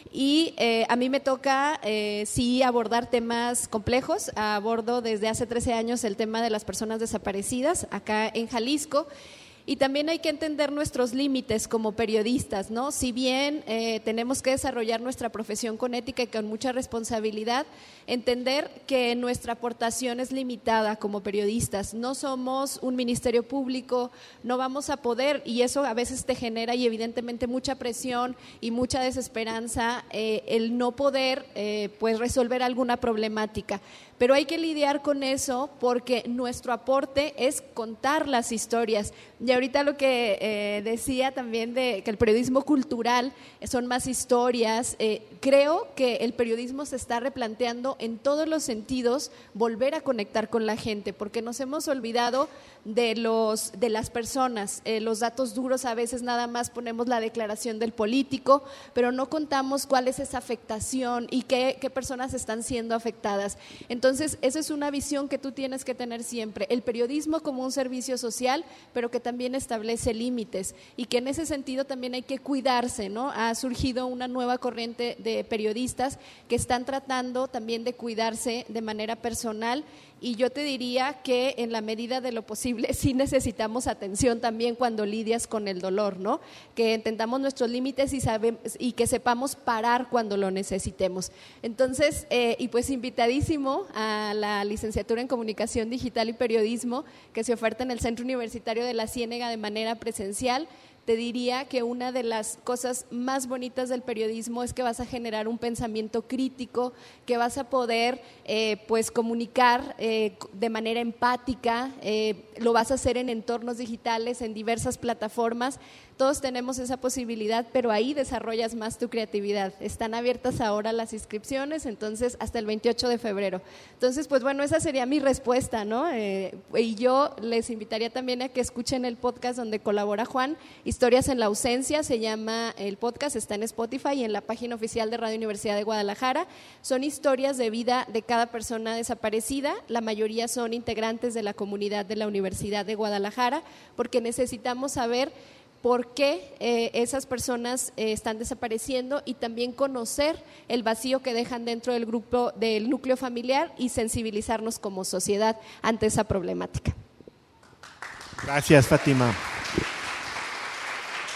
Y eh, a mí me toca, eh, sí, abordar temas complejos. Abordo desde hace trece años el tema de las personas desaparecidas acá en Jalisco. Y también hay que entender nuestros límites como periodistas, ¿no? Si bien eh, tenemos que desarrollar nuestra profesión con ética y con mucha responsabilidad, entender que nuestra aportación es limitada como periodistas. No somos un ministerio público, no vamos a poder, y eso a veces te genera y evidentemente mucha presión y mucha desesperanza, eh, el no poder eh, pues resolver alguna problemática. Pero hay que lidiar con eso, porque nuestro aporte es contar las historias. Y ahorita lo que eh, decía también de que el periodismo cultural son más historias, eh, creo que el periodismo se está replanteando en todos los sentidos, volver a conectar con la gente, porque nos hemos olvidado de, los, de las personas, eh, los datos duros. A veces nada más ponemos la declaración del político, pero no contamos cuál es esa afectación y qué, qué personas están siendo afectadas. Entonces, esa es una visión que tú tienes que tener siempre, el periodismo como un servicio social, pero que también establece límites, y que en ese sentido también hay que cuidarse, ¿no? Ha surgido una nueva corriente de periodistas que están tratando también de cuidarse de manera personal, y yo te diría que en la medida de lo posible sí necesitamos atención también cuando lidias con el dolor, ¿no? Que entendamos nuestros límites y, sabe, y que sepamos parar cuando lo necesitemos. Entonces, eh, y pues invitadísimo a la licenciatura en Comunicación Digital y Periodismo, que se oferta en el Centro Universitario de la Ciénega de manera presencial. Te diría que una de las cosas más bonitas del periodismo es que vas a generar un pensamiento crítico, que vas a poder eh, pues comunicar eh, de manera empática, eh, lo vas a hacer en entornos digitales, en diversas plataformas. Todos tenemos esa posibilidad, pero ahí desarrollas más tu creatividad. Están abiertas ahora las inscripciones, entonces hasta el veintiocho de febrero. Entonces, pues bueno, esa sería mi respuesta, ¿no? Eh, y yo les invitaría también a que escuchen el podcast donde colabora Juan, Historias en la Ausencia, se llama el podcast, está en Spotify y en la página oficial de Radio Universidad de Guadalajara. Son historias de vida de cada persona desaparecida, la mayoría son integrantes de la comunidad de la Universidad de Guadalajara, porque necesitamos saber por qué eh, esas personas eh, están desapareciendo, y también conocer el vacío que dejan dentro del grupo, del núcleo familiar, y sensibilizarnos como sociedad ante esa problemática. Gracias, Fátima.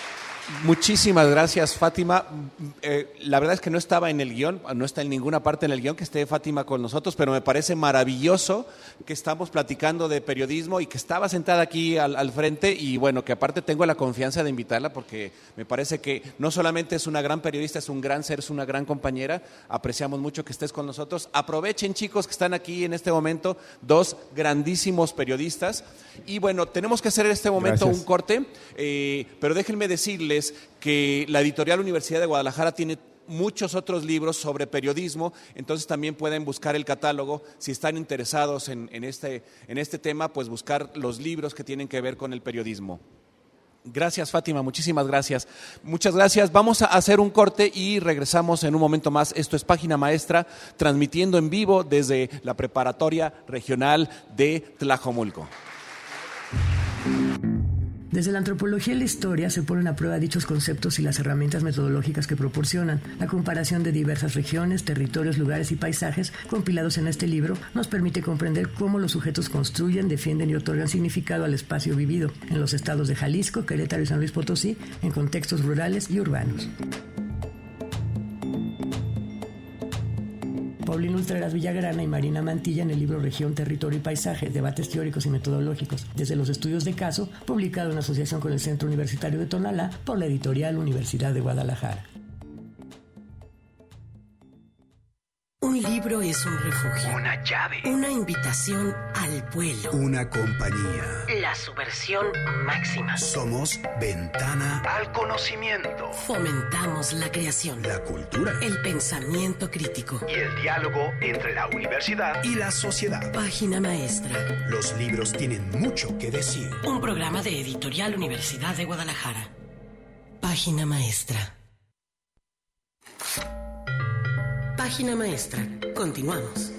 Muchísimas gracias, Fátima. Eh, la verdad es que no estaba en el guión, no está en ninguna parte en el guión que esté Fátima con nosotros, pero me parece maravilloso que estamos platicando de periodismo y que estaba sentada aquí al, al frente y bueno, que aparte tengo la confianza de invitarla porque me parece que no solamente es una gran periodista, es un gran ser, es una gran compañera. Apreciamos mucho que estés con nosotros. Aprovechen, chicos, que están aquí en este momento, dos grandísimos periodistas. Y bueno, tenemos que hacer en este momento Gracias. un corte, eh, pero déjenme decirles que la editorial Universidad de Guadalajara tiene muchos otros libros sobre periodismo, entonces también pueden buscar el catálogo, si están interesados en, en, este, en este tema, pues buscar los libros que tienen que ver con el periodismo. Gracias, Fátima, muchísimas gracias. Muchas gracias, vamos a hacer un corte y regresamos en un momento más. Esto es Página Maestra, transmitiendo en vivo desde la Preparatoria Regional de Tlajomulco. Desde la antropología y la historia se ponen a prueba dichos conceptos y las herramientas metodológicas que proporcionan. La comparación de diversas regiones, territorios, lugares y paisajes compilados en este libro nos permite comprender cómo los sujetos construyen, defienden y otorgan significado al espacio vivido en los estados de Jalisco, Querétaro y San Luis Potosí, en contextos rurales y urbanos. Paulina Ultreras Villagrana y Marina Mantilla en el libro Región, Territorio y Paisaje, Debates Teóricos y Metodológicos, desde los estudios de caso, publicado en asociación con el Centro Universitario de Tonalá por la editorial Universidad de Guadalajara. Un libro es un refugio. Una llave. Una invitación al vuelo. Una compañía. La subversión máxima. Somos ventana al conocimiento. Fomentamos la creación. La cultura. El pensamiento crítico. Y el diálogo entre la universidad y la sociedad. Página Maestra. Los libros tienen mucho que decir. Un programa de Editorial Universidad de Guadalajara. Página Maestra. Página Maestra. Continuamos.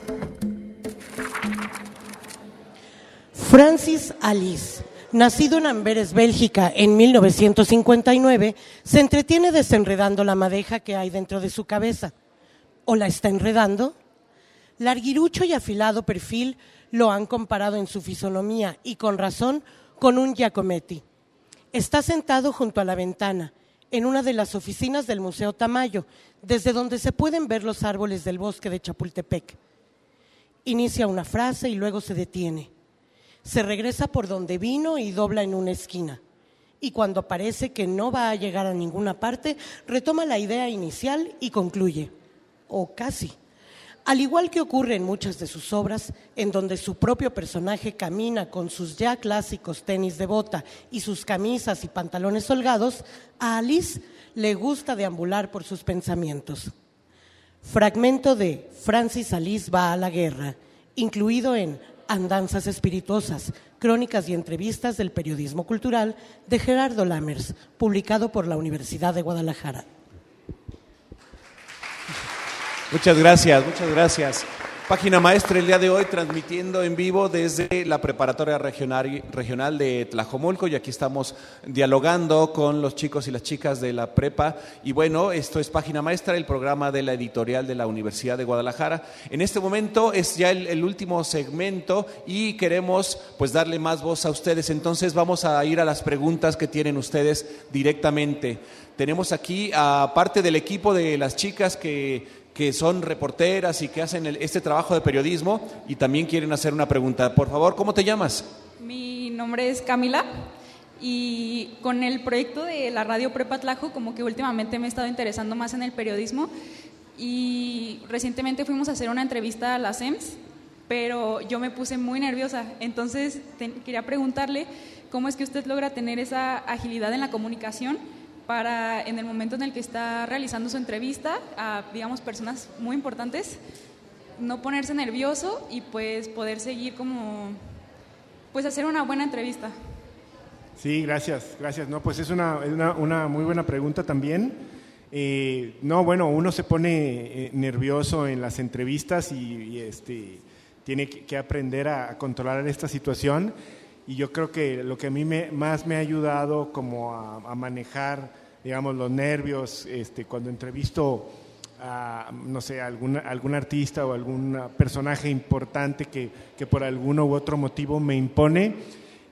Francis Alice, nacido en Amberes, Bélgica, en mil novecientos cincuenta y nueve, se entretiene desenredando la madeja que hay dentro de su cabeza. ¿O la está enredando? Larguirucho y afilado perfil lo han comparado en su fisonomía, y con razón, con un Giacometti. Está sentado junto a la ventana, en una de las oficinas del Museo Tamayo, desde donde se pueden ver los árboles del bosque de Chapultepec. Inicia una frase y luego se detiene. Se regresa por donde vino y dobla en una esquina. Y cuando parece que no va a llegar a ninguna parte, retoma la idea inicial y concluye. O casi. Al igual que ocurre en muchas de sus obras, en donde su propio personaje camina con sus ya clásicos tenis de bota y sus camisas y pantalones holgados, a Alice le gusta deambular por sus pensamientos. Fragmento de Francis Alice va a la guerra, incluido en Andanzas espirituosas, crónicas y entrevistas del periodismo cultural de Gerardo Lammers, publicado por la Universidad de Guadalajara. Muchas gracias, muchas gracias. Página Maestra el día de hoy transmitiendo en vivo desde la Preparatoria Regional, Regional de Tlajomulco, y aquí estamos dialogando con los chicos y las chicas de la prepa. Y bueno, esto es Página Maestra, el programa de la editorial de la Universidad de Guadalajara. En este momento es ya el, el último segmento y queremos pues darle más voz a ustedes. Entonces vamos a ir a las preguntas que tienen ustedes directamente. Tenemos aquí a parte del equipo de las chicas que... que son reporteras y que hacen el, este trabajo de periodismo y también quieren hacer una pregunta. Por favor, ¿cómo te llamas? Mi nombre es Camila y con el proyecto de la Radio Prepa Tlajo como que últimamente me he estado interesando más en el periodismo y recientemente fuimos a hacer una entrevista a la S E M S, pero yo me puse muy nerviosa, entonces te, quería preguntarle cómo es que usted logra tener esa agilidad en la comunicación para en el momento en el que está realizando su entrevista a, digamos, personas muy importantes, no ponerse nervioso y pues poder seguir como, pues hacer una buena entrevista. Sí, gracias, gracias. No, pues es una, una, una muy buena pregunta también. Eh, no, bueno, uno se pone eh, nervioso en las entrevistas y, y este, tiene que, que aprender a, a controlar esta situación. Y yo creo que lo que a mí me, más me ha ayudado como a, a manejar, digamos, los nervios, este, cuando entrevisto a, no sé, a algún, algún artista o algún personaje importante que, que por alguno u otro motivo me impone,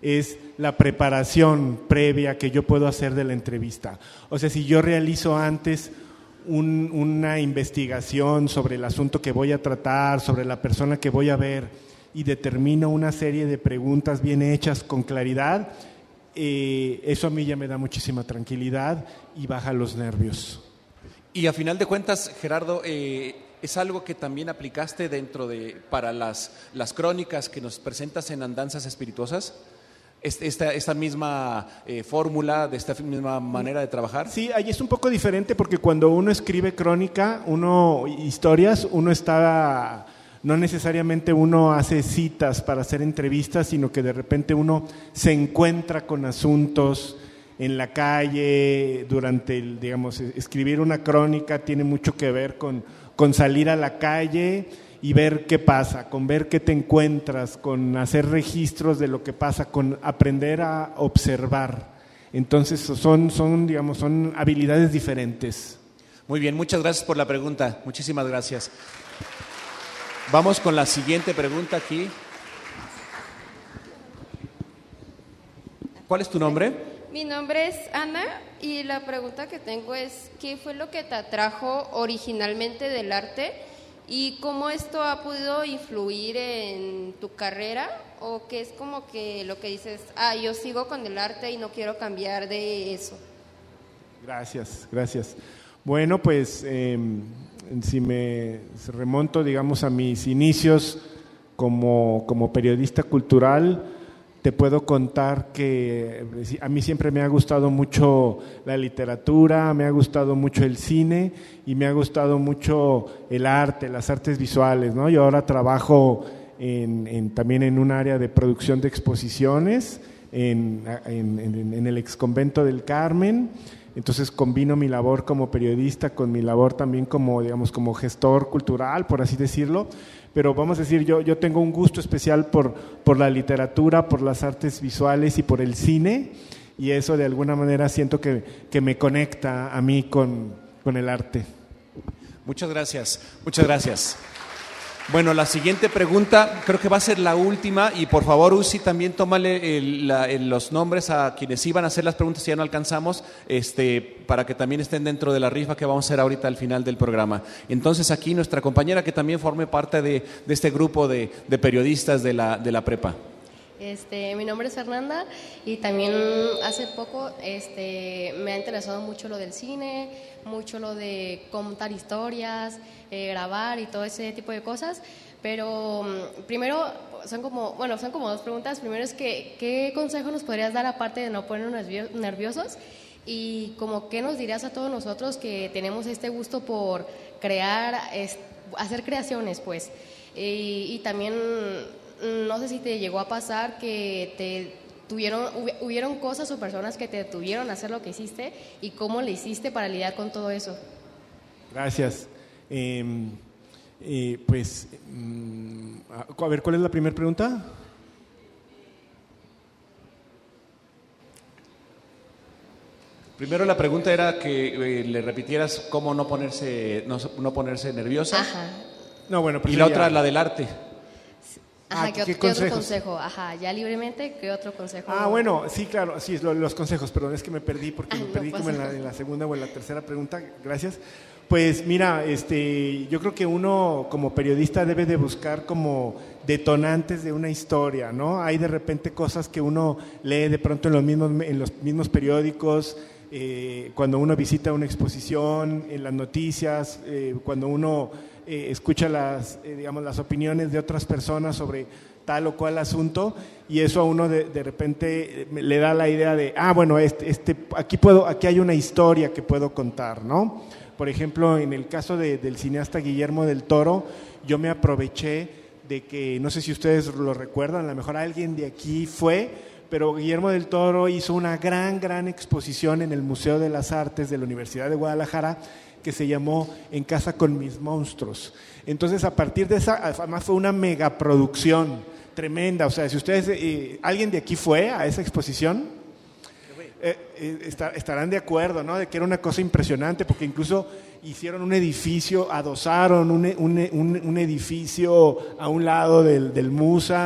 es la preparación previa que yo puedo hacer de la entrevista. O sea, si yo realizo antes un, una investigación sobre el asunto que voy a tratar, sobre la persona que voy a ver, y determino una serie de preguntas bien hechas con claridad, eh, eso a mí ya me da muchísima tranquilidad y baja los nervios. Y a final de cuentas, Gerardo, eh, es algo que también aplicaste dentro de, para las, las crónicas que nos presentas en Andanzas Espirituosas. Esta, esta misma eh, fórmula, de esta misma manera de trabajar. Sí, ahí es un poco diferente porque cuando uno escribe crónica, uno historias, uno está, no necesariamente uno hace citas para hacer entrevistas, sino que de repente uno se encuentra con asuntos en la calle durante el, digamos, escribir una crónica tiene mucho que ver con, con salir a la calle y ver qué pasa, con ver qué te encuentras, con hacer registros de lo que pasa, con aprender a observar. Entonces son, son, digamos, son habilidades diferentes. Muy bien, muchas gracias por la pregunta. Muchísimas gracias. Vamos con la siguiente pregunta aquí. ¿Cuál es tu nombre? Mi nombre es Ana y la pregunta que tengo es, ¿qué fue lo que te atrajo originalmente del arte? ¿Y cómo esto ha podido influir en tu carrera? ¿O qué es como que lo que dices, ah, yo sigo con el arte y no quiero cambiar de eso? Gracias, gracias. Bueno, pues eh, si me remonto, digamos, a mis inicios como, como periodista cultural, te puedo contar que a mí siempre me ha gustado mucho la literatura, me ha gustado mucho el cine y me ha gustado mucho el arte, las artes visuales, ¿no? Yo ahora trabajo en, en, también en un área de producción de exposiciones en, en, en, en el Exconvento del Carmen. Entonces combino mi labor como periodista con mi labor también como, digamos, como gestor cultural, por así decirlo. Pero vamos a decir, yo, yo tengo un gusto especial por, por la literatura, por las artes visuales y por el cine, y eso de alguna manera siento que, que me conecta a mí con, con el arte. Muchas gracias, muchas gracias. Bueno, la siguiente pregunta creo que va a ser la última, y por favor, Uzi, también tómale el, la, el, los nombres a quienes iban a hacer las preguntas si ya no alcanzamos, este, para que también estén dentro de la rifa que vamos a hacer ahorita al final del programa. Entonces aquí nuestra compañera que también forme parte de, de este grupo de, de periodistas de la, de la prepa. Este, mi nombre es Fernanda y también hace poco este, me ha interesado mucho lo del cine, mucho lo de contar historias, eh, grabar y todo ese tipo de cosas, pero um, primero son como, bueno, son como dos preguntas. Primero es que, ¿qué consejo nos podrías dar aparte de no ponernos nerviosos? Y como, ¿qué nos dirías a todos nosotros que tenemos este gusto por crear, es, hacer creaciones, pues? Y, y también no sé si te llegó a pasar que te tuvieron, hubieron cosas o personas que te detuvieron a hacer lo que hiciste y cómo le hiciste para lidiar con todo eso. Gracias. Eh, eh, pues, mm, a ver, ¿cuál es la primera pregunta? Primero la pregunta era que eh, le repitieras cómo no ponerse, no, no ponerse nerviosa. Ajá. No, bueno, y la otra, la del arte. Ajá, Ah, ¿qué, ¿qué ¿qué otro consejos? consejo? Ajá, ya libremente, ¿qué otro consejo? Ah, bueno, sí, claro, sí, lo- los consejos, perdón, es que me perdí porque Ay, me no perdí pasa como en la, nada. en la segunda o en la tercera pregunta, gracias. Pues mira, este, yo creo que uno como periodista debe de buscar como detonantes de una historia, ¿no? Hay de repente cosas que uno lee de pronto en los mismos, en los mismos periódicos, eh, cuando uno visita una exposición, en las noticias, eh, cuando uno eh, escucha las, eh, digamos, las opiniones de otras personas sobre tal o cual asunto, y eso a uno de, de repente le da la idea de, ah, bueno, este, este, aquí, puedo, aquí hay una historia que puedo contar, ¿no? Por ejemplo, en el caso de, del cineasta Guillermo del Toro, yo me aproveché de que, no sé si ustedes lo recuerdan, a lo mejor alguien de aquí fue, pero Guillermo del Toro hizo una gran, gran exposición en el Museo de las Artes de la Universidad de Guadalajara que se llamó En casa con mis monstruos. Entonces, a partir de esa, además fue una megaproducción tremenda. O sea, si ustedes, eh, ¿alguien de aquí fue a esa exposición? Eh, eh, está, estarán de acuerdo, ¿no? De que era una cosa impresionante, porque incluso hicieron un edificio, adosaron un, un, un, un edificio a un lado del, del Musa,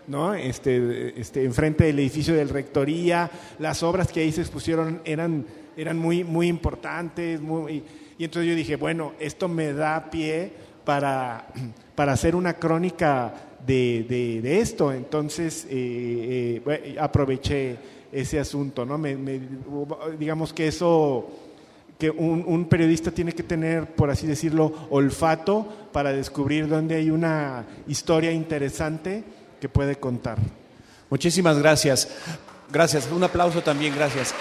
¿no? Este, este, enfrente del edificio de la rectoría, las obras que ahí se expusieron eran, eran muy, muy importantes, muy, y entonces yo dije, bueno, esto me da pie para, para hacer una crónica de, de, de esto, entonces eh, eh, aproveché ese asunto, ¿no? Me, me, digamos que eso, que un, un periodista tiene que tener, por así decirlo, olfato para descubrir dónde hay una historia interesante que puede contar. Muchísimas gracias. Gracias. Un aplauso también, gracias.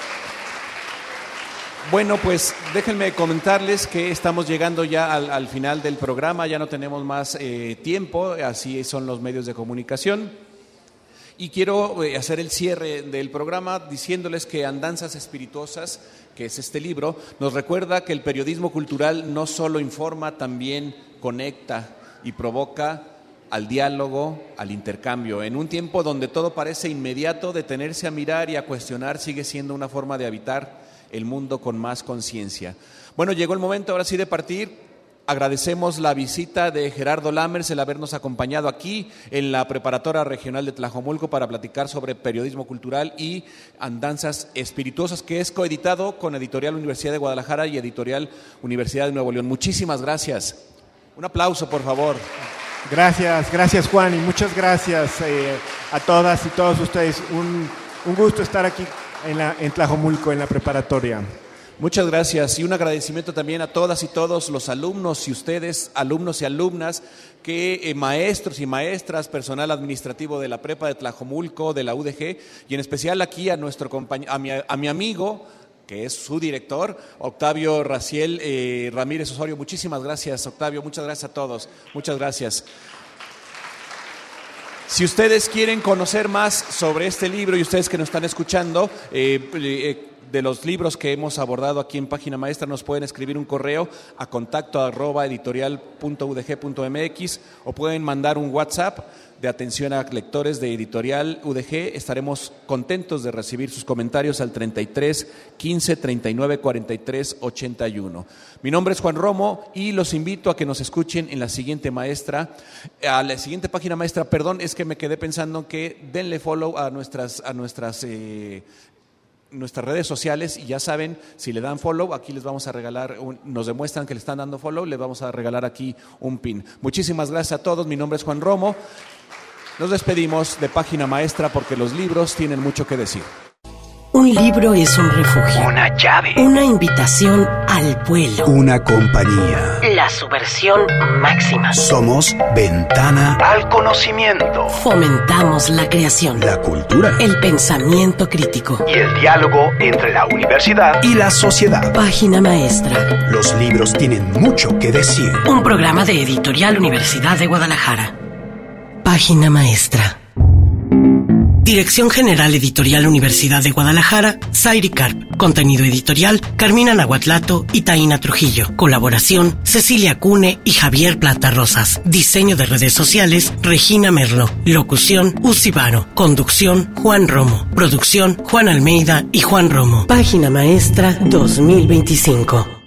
Bueno, pues déjenme comentarles que estamos llegando ya al, al final del programa, ya no tenemos más eh, tiempo, así son los medios de comunicación. Y quiero eh, hacer el cierre del programa diciéndoles que Andanzas Espirituosas, que es este libro, nos recuerda que el periodismo cultural no solo informa, también conecta y provoca al diálogo, al intercambio. En un tiempo donde todo parece inmediato, detenerse a mirar y a cuestionar sigue siendo una forma de habitar el mundo con más conciencia. Bueno, llegó el momento ahora sí de partir. Agradecemos la visita de Gerardo Lammers, el habernos acompañado aquí en la Preparatoria Regional de Tlajomulco para platicar sobre periodismo cultural y Andanzas Espirituosas, que es coeditado con Editorial Universidad de Guadalajara y Editorial Universidad de Nuevo León. Muchísimas gracias. Un aplauso, por favor. Gracias, gracias Juan, y muchas gracias eh, a todas y todos ustedes. Un, un gusto estar aquí en, la, en Tlajomulco, en la preparatoria. Muchas gracias y un agradecimiento también a todas y todos los alumnos y ustedes, alumnos y alumnas, que eh, maestros y maestras, personal administrativo de la Prepa de Tlajomulco, de la U D G, y en especial aquí a nuestro compañero, a mi, a mi amigo, que es su director, Octavio Raciel eh, Ramírez Osorio. Muchísimas gracias, Octavio, muchas gracias a todos, muchas gracias. Si ustedes quieren conocer más sobre este libro y ustedes que nos están escuchando, eh, eh, de los libros que hemos abordado aquí en Página Maestra, nos pueden escribir un correo a contacto arroba editorial punto u d g punto m x o pueden mandar un WhatsApp de atención a lectores de Editorial U D G. Estaremos contentos de recibir sus comentarios al treinta y tres, quince, treinta y nueve, cuarenta y tres, ochenta y uno. Mi nombre es Juan Romo y los invito a que nos escuchen en la siguiente maestra, a la siguiente Página Maestra. Perdón, es que me quedé pensando que denle follow a nuestras, a nuestras eh, nuestras redes sociales y ya saben, si le dan follow, aquí les vamos a regalar, un, nos demuestran que le están dando follow, les vamos a regalar aquí un pin. Muchísimas gracias a todos, mi nombre es Juan Romo. Nos despedimos de Página Maestra porque los libros tienen mucho que decir. Un libro es un refugio. Una llave. Una invitación al vuelo. Una compañía. La subversión máxima. Somos ventana al conocimiento. Fomentamos la creación. La cultura. El pensamiento crítico. Y el diálogo entre la universidad y la sociedad. Página Maestra. Los libros tienen mucho que decir. Un programa de Editorial Universidad de Guadalajara. Página Maestra. Dirección General Editorial Universidad de Guadalajara, Zairi Carp. Contenido editorial, Carmina Nahuatlato y Taína Trujillo. Colaboración, Cecilia Cune y Javier Plata Rosas. Diseño de redes sociales, Regina Merlo. Locución, Ucibaro. Conducción, Juan Romo. Producción, Juan Almeida y Juan Romo. Página Maestra dos mil veinticinco.